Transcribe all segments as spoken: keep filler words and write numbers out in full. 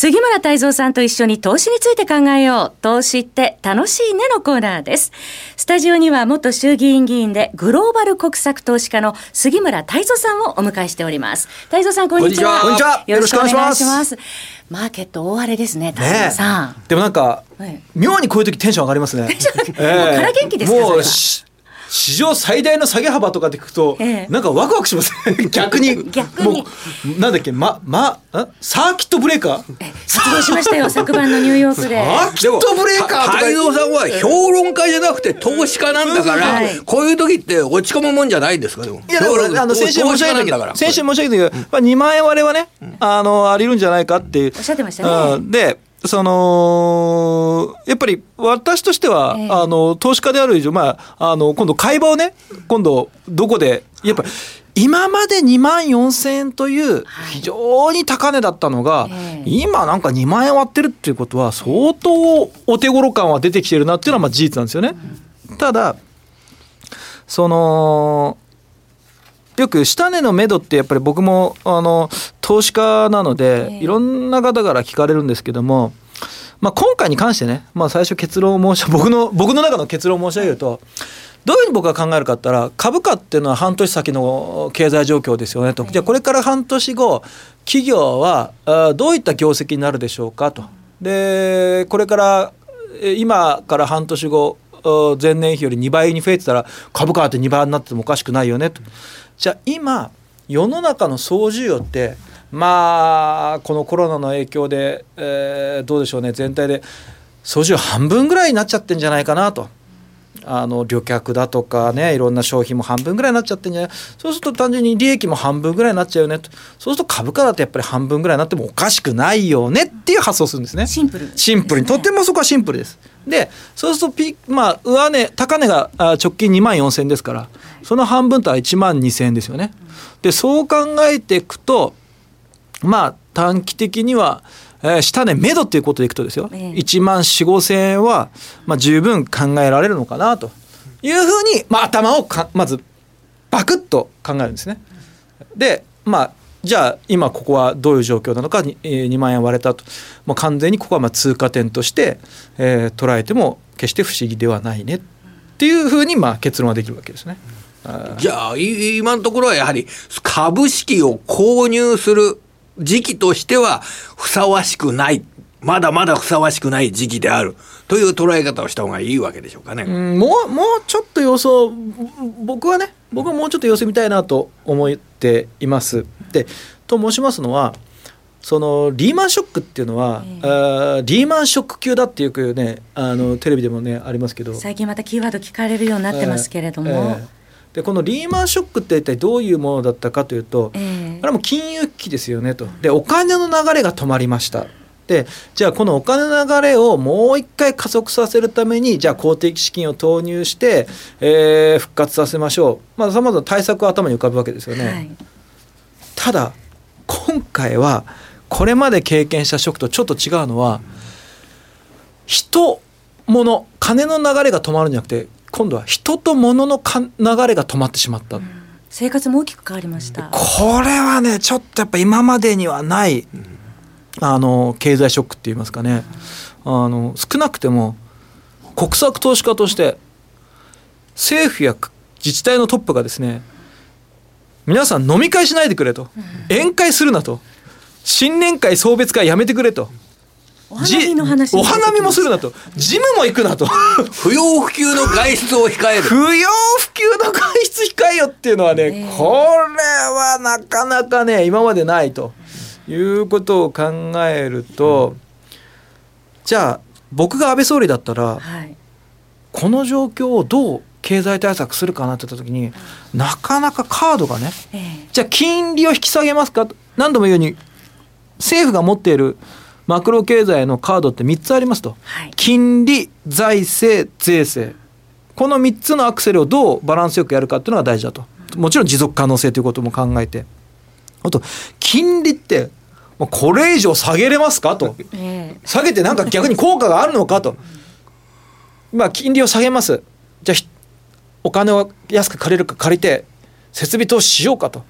杉村太蔵さんと一緒に投資について考えよう。投資って楽しいねのコーナーです。スタジオには元衆議院議員でグローバル国策投資家の杉村太蔵さんをお迎えしております。太蔵さん、こんにちは。 こんにちは。 よろしくお願いします。マーケット大荒れですね、太蔵さん。 ね、でもなんか、はい、妙にこういう時テンション上がりますね。 えー、もうから元気ですか？ もう史上最大の下げ幅とかって聞くと、ええ、なんかワクワクしますね。逆に逆にもうなんだっけ、ままサーキットブレーカー発動しましたよ。昨晩のニューヨークでサーキットブレーカーとか。 太蔵さんは評論家じゃなくて投資家なんだから、はい、こういう時って落ち込むもんじゃないですか。でもいや、でもあの先週申し上げたけど先週申し上げたけど、まあ、にまんえん割れはね、うん、あのありるんじゃないかっていうおっしゃってましたね。 でそのやっぱり私としては、えー、あの投資家である以上、まあ、あの今度買い場をね、今度どこでやっぱり今までにまんよんせんえんという非常に高値だったのが、はい、今なんかにまんえん割ってるっていうことは相当お手頃感は出てきてるなっていうのはまあ事実なんですよね。うん、ただそのよく下値の目処ってやっぱり僕もあの投資家なので、えー、いろんな方から聞かれるんですけども、まあ、今回に関してね、まあ、最初結論を申し僕の僕の中の結論を申し上げると、どういうふうに僕が考えるかって言ったら、株価っていうのは半年先の経済状況ですよねと。じゃあこれから半年後企業はどういった業績になるでしょうかと。でこれから今から半年後前年比よりにばいに増えてたら株価ってにばいになってもおかしくないよねと。じゃあ今世の中の総需要ってまあこのコロナの影響で、えー、どうでしょうね、全体で総需要半分ぐらいになっちゃってんじゃないかなと。あの旅客だとかね、いろんな消費も半分ぐらいになっちゃってんじゃない。そうすると単純に利益も半分ぐらいになっちゃうよねと。そうすると株価だとやっぱり半分ぐらいになってもおかしくないよねっていう発想をするんですね。 シンプル、 シンプルに、とてもそこはシンプルです。でそうするとピ、まあ、上値高値が直近にまんよんせんえんですから、その半分とはいちまんにせんえんですよね。でそう考えていくと、まあ短期的には、えー、下値目処っていうことでいくとですよ、ええ、いちまんよんせんごせんえんは、まあ、十分考えられるのかなというふうに、まあ、頭をかまずバクッと考えるんですね。でまあじゃあ今ここはどういう状況なのか、 に, にまんえん割れたと、もう完全にここはまあ通過点として、えー、捉えても決して不思議ではないねっていうふうにまあ結論はできるわけですね。 じゃあ今のところはやはり株式を購入する時期としてはふさわしくない、まだまだふさわしくない時期であるという捉え方をした方がいいわけでしょうかね。 うん、もう、もうちょっと様子を僕はね僕はもうちょっと様子見たいなと思っています。でと申しますのは、そのリーマンショックっていうのは、えー、あリーマンショック級だっていうね、あのテレビでもねありますけど、 最近またキーワード聞かれるようになってますけれども、えーえーでこのリーマンショックって一体どういうものだったかというと、えー、あれも金融危機ですよねと。でお金の流れが止まりました。でじゃあこのお金の流れをもう一回加速させるために、じゃあ公的資金を投入して、えー、復活させましょう。まあさまざまな対策は頭に浮かぶわけですよね。はい、ただ今回はこれまで経験したショックとちょっと違うのは、人物金の流れが止まるんじゃなくて、今度は人と物のか流れが止まってしまった、うん、 生活も大きく変わりました。 これはねちょっとやっぱ今までにはない、うん、あの経済ショックって言いますかね、うん、あの少なくても国策投資家として政府や自治体のトップがですね、皆さん飲み会しないでくれと、うん、宴会するなと、新年会送別会やめてくれと、 お花見の話、 お花見もするなと、ジムも行くなと不要不急の外出を控える不要不急の外出控えよっていうのはね、えー、これはなかなかね今までないということを考えると、うん、じゃあ僕が安倍総理だったら、はい、この状況をどう経済対策するかなって言った時に、うん、なかなかカードがね、えー、じゃあ金利を引き下げますかと。何度も言うように政府が持っているマクロ経済のカードってみっつありますと、はい、金利、財政、税制、このみっつのアクセルをどうバランスよくやるかっていうのが大事だと。もちろん持続可能性ということも考えて、あと金利ってこれ以上下げれますかと、えー、下げてなんか逆に効果があるのかとまあ金利を下げます、じゃあお金を安く借りるか借りて設備投資しようかと、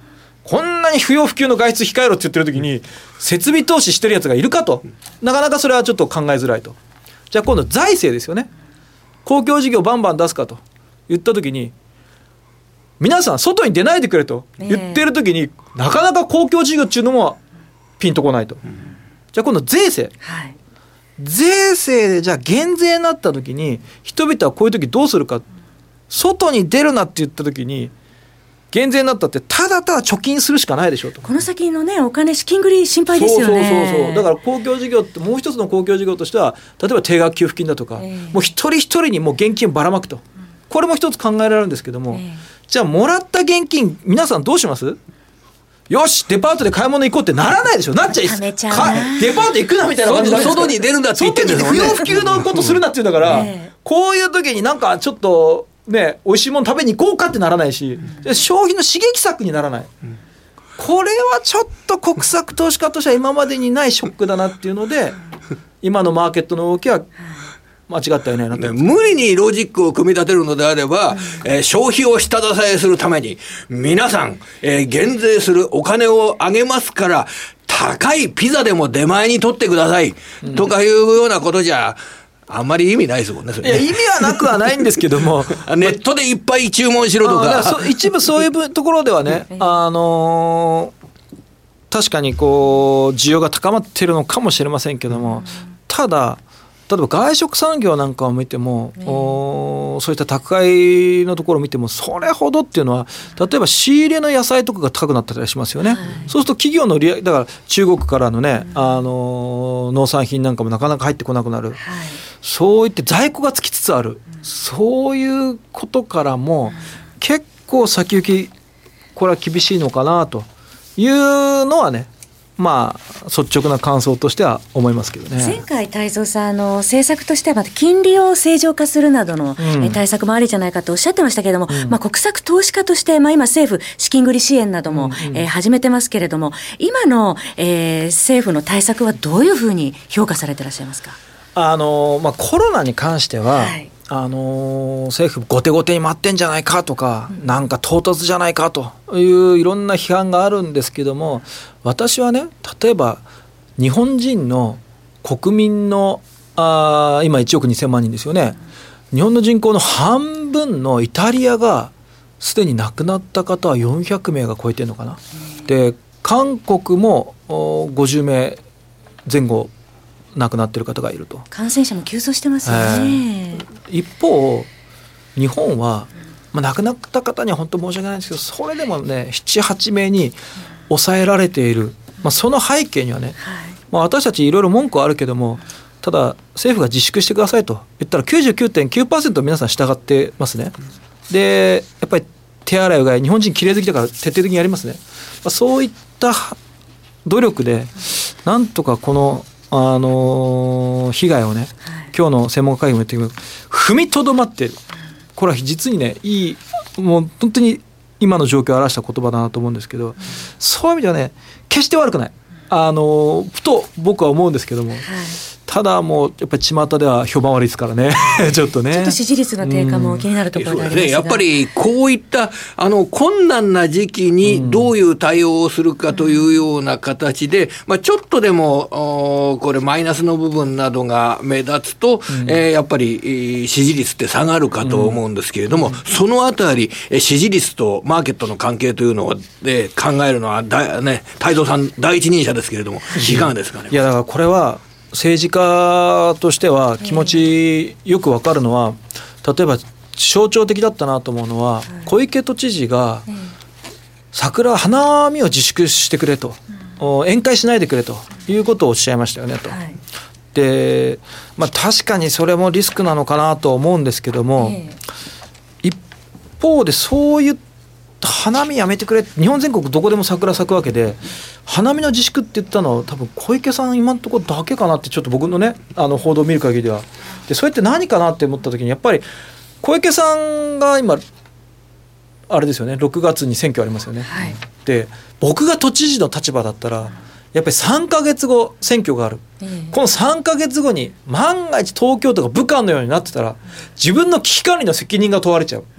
こんなに不要不急の外出控えろって言ってる時に設備投資してるやつがいるかと、なかなかそれはちょっと考えづらいと。じゃあ今度財政ですよね。公共事業バンバン出すかと言った時に、皆さん外に出ないでくれと言ってる時に、えー、なかなか公共事業っていうのもピンとこないと。じゃあ今度税制、はい、税制でじゃあ減税になった時に人々はこういう時どうするか。外に出るなって言った時に減税になったってただただ貯金するしかないでしょと。 この先のねお金資金繰り心配ですよね。 そうそうそうそう。だから公共事業ってもう一つの公共事業としては例えば定額給付金だとか、えー、もう一人一人にもう現金をばらまくと、うん、これも一つ考えられるんですけども、えー、じゃあもらった現金皆さんどうします？よしデパートで買い物行こうってならないでしょ。なっちゃいかデパート行くなみたいな感じで外に出るんだって言ってるんですもんね。 不要不急のことするなって言うんだから、えー、こういう時になんかちょっとね、美味しいもの食べに行こうかってならないし、うん、消費の刺激策にならない、うん、これはちょっと国策投資家としては今までにないショックだなっていうので今のマーケットの動きは間違ってはいないなと、ね、 無理にロジックを組み立てるのであれば、うんえー、消費を下支えするために皆さん、えー、減税するお金をあげますから高いピザでも出前に取ってください、うん、とかいうようなことじゃあんまり意味ないですもんね。それね。 いや意味はなくはないんですけどもネットでいっぱい注文しろと か, か一部そういうところではね、あのー、確かにこう需要が高まっているのかもしれませんけども、ただ例えば外食産業なんかを見ても、ね、おそういった宅配のところを見てもそれほどっていうのは例えば仕入れの野菜とかが高くなったりしますよね、はい、そうすると企業の利益だから中国からのね、うん、あの農産品なんかもなかなか入ってこなくなる、はい、そういって在庫がつきつつある、うん、そういうことからも、うん、結構先行きこれは厳しいのかなというのはね、まあ率直な感想としては思いますけどね。 前回太蔵さんあの政策としてはまた金利を正常化するなどの、うん、対策もありじゃないかとおっしゃってましたけれども、うんまあ、国策投資家として、まあ、今政府資金繰り支援なども、うんうんえー、始めてますけれども今の、えー、政府の対策はどういうふうに評価されていらっしゃいますか？ あの、まあ、コロナに関しては、はいあのー、政府後手後手に回ってんじゃないかとか、うん、なんか唐突じゃないかといういろんな批判があるんですけども、私はね例えば日本人の国民のあ今いちおくにせんまんにんですよね、うん、日本の人口の半分のイタリアがすでに亡くなった方はよんひゃくめいが超えてるのかな、うん、で韓国もごじゅうめいぜん後亡くなっている方がいると。 感染者も急増してますよね、 えー、一方日本は、まあ、亡くなった方には本当申し訳ないんですけどそれでもね ななはちめいに抑えられている、まあ、その背景にはね、はいまあ、私たちいろいろ文句はあるけどもただ政府が自粛してくださいと言ったら きゅうじゅうきゅうてんきゅうパーセント 皆さん従ってますね。でやっぱり手洗いうがい日本人きれい好きだから徹底的にやりますね、まあ、そういった努力でなんとかこのあのー、被害をね、はい、今日の専門家会議も言ってるけど踏みとどまっている。これは実にねいいもう本当に今の状況を表した言葉だなと思うんですけど、うん、そういう意味ではね決して悪くない、あのー、ふと僕は思うんですけども、はい、ただもうやっぱり巷では評判悪いですからねちょっとねちょっと支持率の低下も気になるところがありますが、うんね、 やっぱりこういったあの困難な時期にどういう対応をするかというような形で、うんまあ、ちょっとでもこれマイナスの部分などが目立つと、うんえー、やっぱり支持率って下がるかと思うんですけれども、うん、そのあたり支持率とマーケットの関係というのをで考えるのはだ、ね、太蔵さん第一人者ですけれどもいかがですかね。 いやだからこれは政治家としては気持ちよく分かるのは、例えば象徴的だったなと思うのは、小池都知事が桜花見を自粛してくれと、宴会しないでくれということをおっしゃいましたよねと。で、まあ、確かにそれもリスクなのかなと思うんですけども、一方でそういった花見やめてくれ、日本全国どこでも桜咲くわけで花見の自粛って言ったのは多分小池さん今のところだけかなってちょっと僕のねあの報道を見る限りでは。でそれって何かなって思った時にやっぱり小池さんが今あれですよねろくがつに選挙ありますよね、はい、で僕が都知事の立場だったらやっぱりさんかげつご選挙がある、うん、このさんかげつごに万が一東京都が武漢のようになってたら自分の危機管理の責任が問われちゃう。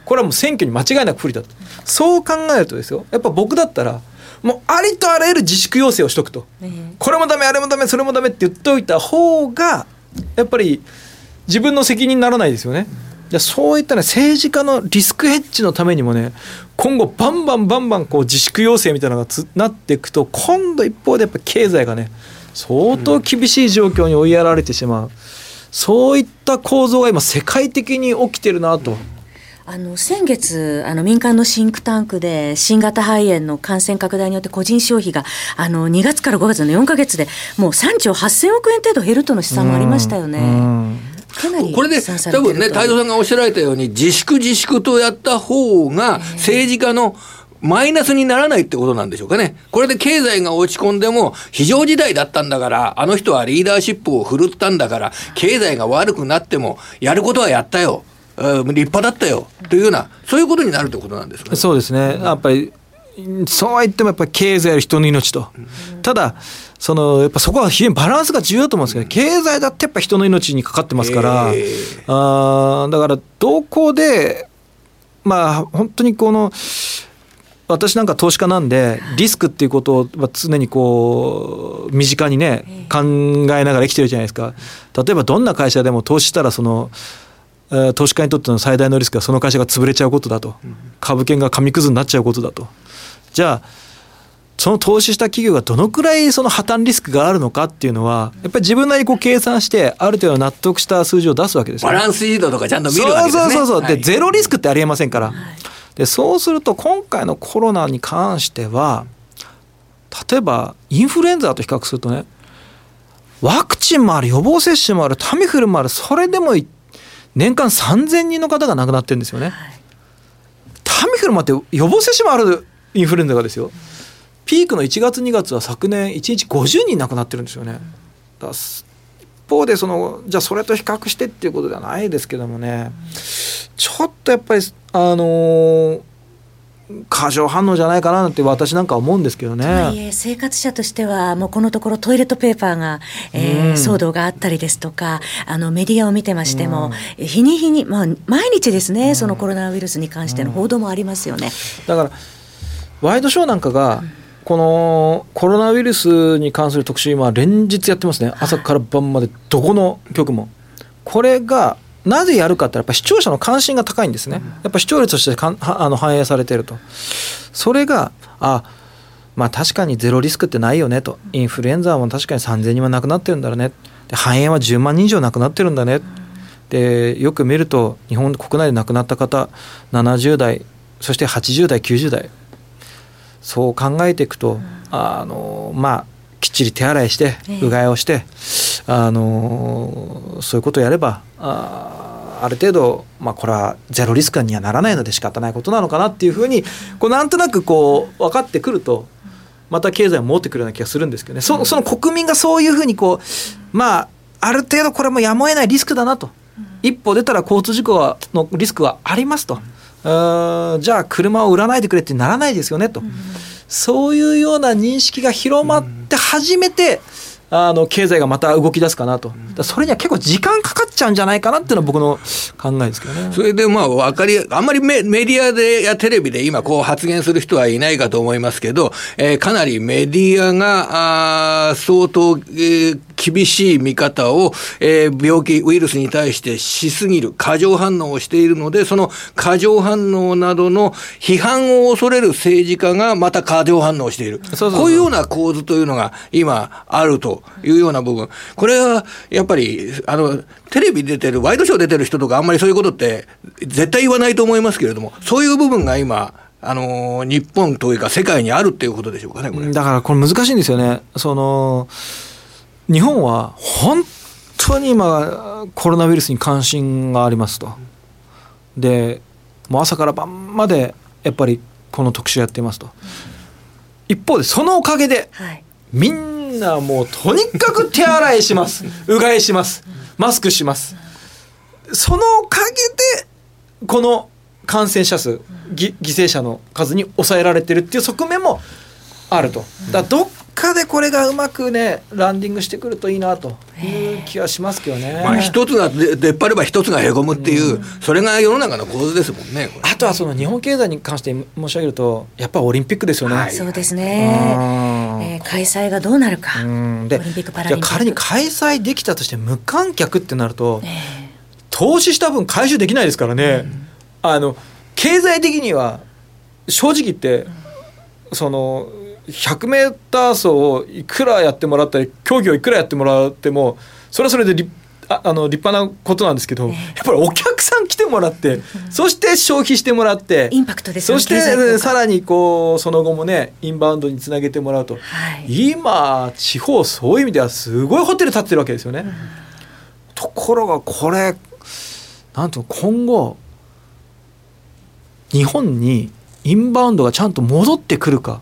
これはもう選挙に間違いなく不利だと。そう考えるとですよ、やっぱ僕だったらもうありとあらゆる自粛要請をしとくと、うん、これもダメあれもダメそれもダメって言っておいた方がやっぱり自分の責任にならないですよね。じゃそういったね政治家のリスクヘッジのためにもね、今後バンバンバンバンこう自粛要請みたいなのがつなっていくと、今度一方でやっぱ経済がね相当厳しい状況に追いやられてしまう、うん、そういった構造が今世界的に起きてるなと。 あの先月あの民間のシンクタンクで新型肺炎の感染拡大によって個人消費があのにがつからごがつのよんかげつでもうさんちょうはっせんおくえん程度減るとの試算もありましたよね。うんかなりこれで多分ね、太蔵さんがおっしゃられたように自粛自粛とやった方が政治家のマイナスにならないってことなんでしょうかね。これで経済が落ち込んでも非常事態だったんだから、あの人はリーダーシップを振るったんだから、経済が悪くなってもやることはやったよ、立派だったよというような、そういうことになるということなんですかね。 そうですね、やっぱりそうは言ってもやっぱり経済より人の命と、ただそのやっぱそこは非常にバランスが重要だと思うんですけど、経済だってやっぱ人の命にかかってますから、あだからどこでまあ本当にこの私なんか投資家なんでリスクっていうことを常にこう身近にね考えながら生きてるじゃないですか。例えばどんな会社でも投資したらその投資家にとっての最大のリスクはその会社が潰れちゃうことだと、株券が紙くずになっちゃうことだと。じゃあその投資した企業がどのくらいその破綻リスクがあるのかっていうのはやっぱり自分なりにこう計算してある程度納得した数字を出すわけですよ、ね、 バランスシートとかちゃんと見るわけですね。 そうそうそうそう、 はい、 でゼロリスクってありえませんから、はい、でそうすると今回のコロナに関しては例えばインフルエンザと比較するとね、ワクチンもある予防接種もあるタミフルもある、それでも年間さんぜんにんの方が亡くなってるんですよね、はい、タミフルもあって予防接種もあるインフルエンザがですよ、ピークのいちがつにがつは昨年いちにちごじゅうにん亡くなってるんですよね。だ一方でそのじゃあそれと比較してっていうことではないですけどもね、ちょっとやっぱりあのー、過剰反応じゃないかなって私なんか思うんですけどね。とはいえ生活者としてはもうこのところトイレットペーパーが、えー、騒動があったりですとか、あのメディアを見てましても、うん、日に日に、まあ、毎日ですね、うん、そのコロナウイルスに関しての報道もありますよね、 うん、だからワイドショーなんかが、うんこのコロナウイルスに関する特集今連日やってますね。朝から晩までどこの局も。これがなぜやるかってやっぱ視聴者の関心が高いんですね。やっぱ視聴率としてかんあの反映されていると。それがあまあ確かにゼロリスクってないよねと。インフルエンザも確かにさんぜんにんは亡くなってるんだろうね。で肺炎はじゅうまんにん以上亡くなってるんだね。でよく見ると日本国内で亡くなった方ななじゅうだいそしてはちじゅうだいきゅうじゅうだい。そう考えていくと、あのまあきっちり手洗いしてうがいをして、あのそういうことをやれば あ, ある程度、まあ、これはゼロリスクにはならないので仕方ないことなのかなっていうふうにこうなんとなくこう分かってくるとまた経済を持ってくるような気がするんですけどね。 そ, その国民がそういうふうにこう、まあ、ある程度これもやむを得ないリスクだなと、一歩出たら交通事故のリスクはありますと、あじゃあ車を売らないでくれってならないですよねと、うん、そういうような認識が広まって初めて、うん、あの経済がまた動き出すかなと、だそれには結構時間かかっちゃうんじゃないかなっていうのは僕の考えですけどね。 それでまあ分かりあんまり メ, メディアでやテレビで今こう発言する人はいないかと思いますけど、えー、かなりメディアがあ相当、えー厳しい見方を、えー、病気ウイルスに対してしすぎる過剰反応をしているので、その過剰反応などの批判を恐れる政治家がまた過剰反応している。そうそうそう、こういうような構図というのが今あるというような部分、これはやっぱりあのテレビ出てるワイドショー出てる人とかあんまりそういうことって絶対言わないと思いますけれども、そういう部分が今あの日本というか世界にあるっていうことでしょうかね。これだからこれ難しいんですよね。その日本は本当に今コロナウイルスに関心がありますと。でもう朝から晩までやっぱりこの特集やっていますと。一方でそのおかげで、はい、みんなもうとにかく手洗いしますうがいしますマスクします。そのおかげでこの感染者数犠牲者の数に抑えられてるっていう側面もあると。だからどっかでこれがうまくねランディングしてくるといいなという気はしますけどね。 まあ、一つが出っ張れば一つがへこむっていう、うん、それが世の中の構図ですもんね。これあとはその日本経済に関して申し上げるとやっぱりオリンピックですよね、はい、 そうですね、えー、開催がどうなるか、 うんでオリンピックパラリンピック、 じゃあ仮に開催できたとして無観客ってなると、えー、投資した分回収できないですからね、うん、あの経済的には正直言って、うん、そのひゃくメーター走をいくらやってもらったり競技をいくらやってもらってもそれはそれで立ああの立派なことなんですけど、えー、やっぱりお客さん来てもらって、うん、そして消費してもらってインパクトですよね。 そしてさらにこうその後もねインバウンドにつなげてもらうと、はい、今地方そういう意味ではすごいホテル建ってるわけですよね、うん、ところがこれなんと今後日本にインバウンドがちゃんと戻ってくるか、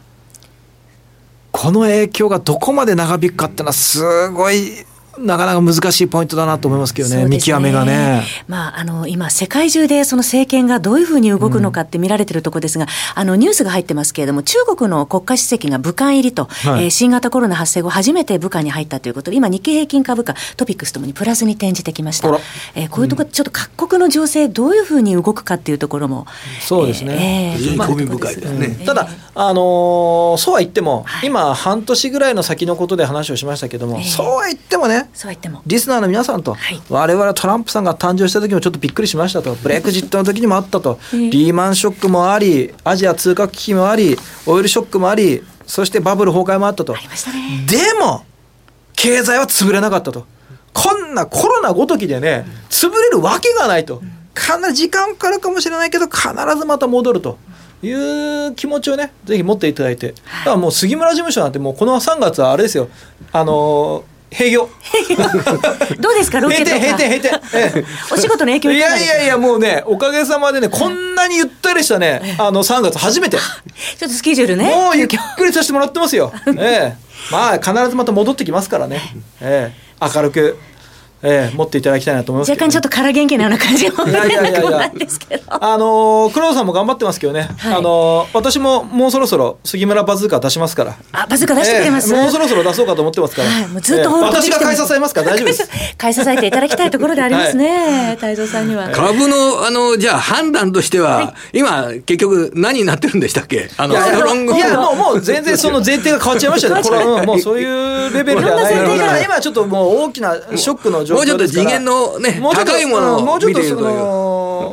この影響がどこまで長引くかってのはすごいなかなか難しいポイントだなと思いますけど ね, ね見極めがね、 まあ、あの今世界中でその政権がどういうふうに動くのかって見られているところですが、うん、あのニュースが入ってますけれども中国の国家主席が武漢入りと、はい、えー、新型コロナ発生後初めて武漢に入ったということで今日経平均株価トピックスともにプラスに転じてきました。えー、こういうところちょっと各国の情勢どういうふうに動くかっていうところも、 そうですね、 えー、非常に興味深いですね、 うん、ただ、あのー、そうは言っても、はい、今半年ぐらいの先のことで話をしましたけども、えー、そうは言ってもね、 そうは言ってもリスナーの皆さんと、はい、我々トランプさんが誕生した時もちょっとびっくりしましたと、ブレグジットの時にもあったと、リーマンショックもあり、アジア通貨危機もあり、オイルショックもあり、そしてバブル崩壊もあったと。 ありましたね。 でも経済は潰れなかったと。こんなコロナごときでね、潰れるわけがないと。かなり時間かかるかもしれないけど必ずまた戻るという気持ちをねぜひ持っていただいて、だからもう杉村事務所なんてもうこのさんがつはあれですよ、あのー閉業どうですかロケとか閉店閉店閉店、ええ、 お仕事の影響いかがですか。 いやいやいやもうねおかげさまでねこんなにゆったりしたねあのさんがつ初めてちょっとスケジュールねもうゆっくりさせてもらってますよ、ええ、まあ必ずまた戻ってきますからね、ええ、明るくええ、持っていただきたいなと思いますけど、ね、 若干ちょっと空元気なような感じもいやいやいやいやあのー、黒田さんも頑張ってますけどね、はい、あのー、私ももうそろそろ杉村バズーカ出しますから。 あバズーカ出してくれます、 ええ、もうそろそろ出そうかと思ってますから、 はい、もうずっとホールド、 ええ、私が買い支えますから大丈夫です買い支えていただきたいところでありますね、はい、太蔵さんには株のあのじゃあ判断としては、はい、今結局何になってるんでしたっけ。あのいやいやいやもうもう全然その前提が変わっちゃいましたねこれは、うん、もうそういうレベルではないから今ちょっともう大きなショックの状況ですから、もうちょっと次元のね、高いものを見ているという、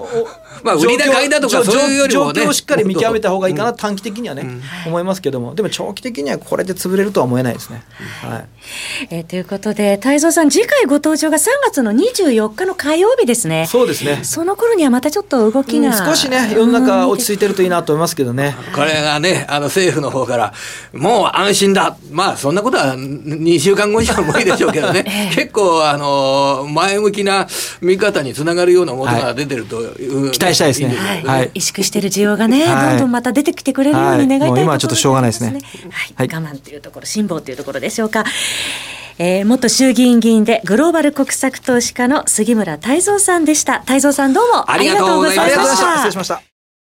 まあ、売りだ買いだとかそういうよりもね状況をしっかり見極めた方がいいかな、うん、短期的にはね、うん、思いますけども、でも長期的にはこれで潰れるとは思えないですね、はい、 えー、ということで太蔵さん次回ご登場がさんがつのにじゅうよっかの火曜日ですね。 そうですね。 その頃にはまたちょっと動きが、 うん、少しね世の中落ち着いてるといいなと思いますけどね。 これがねあの政府の方からもう安心だ、まあそんなことはにしゅうかんご以上もいいでしょうけどね、えー、結構あの前向きな見方につながるようなものが出てるという、はい、 期待したいですね、 はいはい、萎縮している需要がね、はい、どんどんまた出てきてくれるように願いたいところですね、はい、もう今はちょっとしょうがないですね、 はい、我慢というところ辛抱というところでしょうか。えー、元衆議院議員でグローバル国策投資家の杉村太蔵さんでした。太蔵さんどうもありがとうございました。 失礼しました。